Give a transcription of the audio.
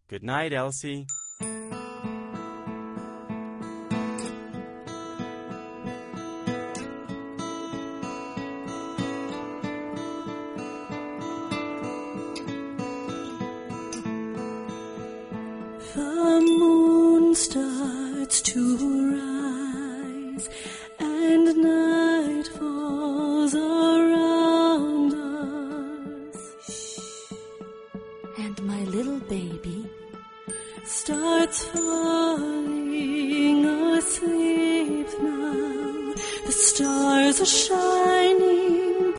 Good night, Elsie. The moon starts to rise, and night falls around us. And my little baby starts falling asleep now. The stars are shining